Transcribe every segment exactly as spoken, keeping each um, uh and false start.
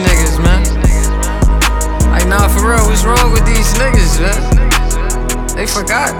niggas, man. Like, nah, for real, what's wrong with these niggas, man? They forgot.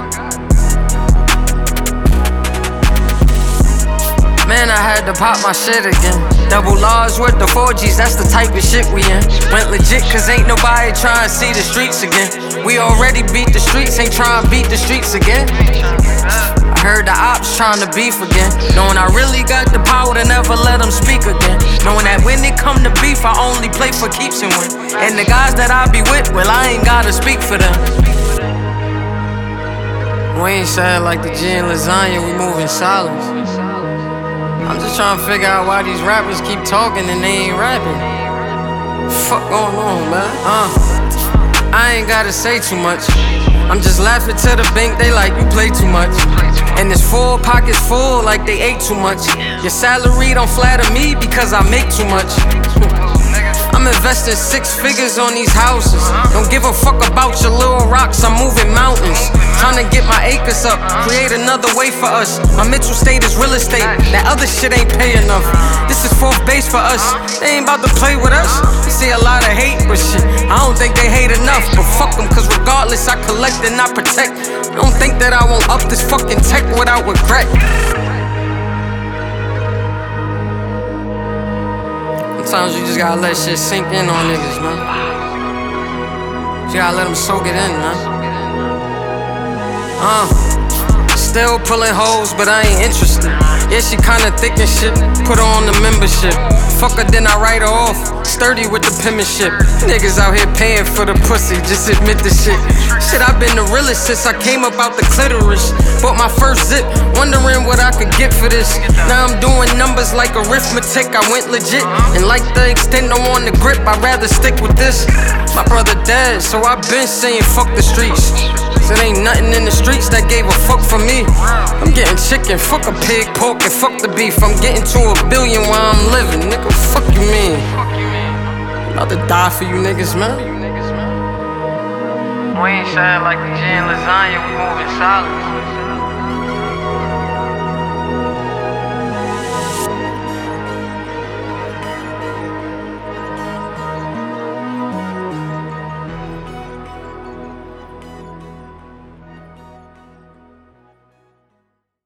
Man, I had to pop my shit again. Double R's with the four G's, that's the type of shit we in. Went legit cause ain't nobody trying to see the streets again. We already beat the streets, ain't trying to beat the streets again. I heard the ops trying to beef again. Knowing I really got the power to never let them speak again. Knowing that when it come to beef, I only play for keeps and win. And the guys that I be with, well, I ain't gotta speak for them. We ain't sad like the G and lasagna, we move in silence. I'm just trying to figure out why these rappers keep talking and they ain't rapping. Fuck going on, man? Uh, I ain't gotta say too much. I'm just laughing to the bank, they like you play too much. And this full pockets full like they ate too much. Your salary don't flatter me because I make too much. I'm investing six figures on these houses. Don't give a fuck about your little rocks, I'm moving mountains. Trying to get my acres up, create another way for us. My mental state is real estate, that other shit ain't pay enough. This is fourth base for us, they ain't about to play with us. You see a lot of hate, but shit, I don't think they hate enough. But fuck them, cause regardless I collect and I protect. I don't think that I won't up this fucking tech without regret. Sometimes you just gotta let shit sink in on niggas, man. You gotta let them soak it in, man. Uh, still pulling hoes, but I ain't interested. Yeah, she kinda thick and shit, put her on the membership. Fuck her, then I write her off, sturdy with the penmanship. Niggas out here paying for the pussy, just admit the shit. Shit, I've been the realest since I came up out the clitoris. Bought my first zip, wondering what I could get for this. Now I'm doing numbers like arithmetic, I went legit. And like the extendo on the grip, I'd rather stick with this. My brother dead, so I've been saying fuck the streets. Cause it ain't nothing in the streets that gave a fuck for me. I'm getting chicken, fuck a pig, pork, and fuck the beef. I'm getting to a billion while I'm living, nigga, fuck you mean? I'm about to die for you niggas, man. We ain't sad like the G and lasagna, we move in silence.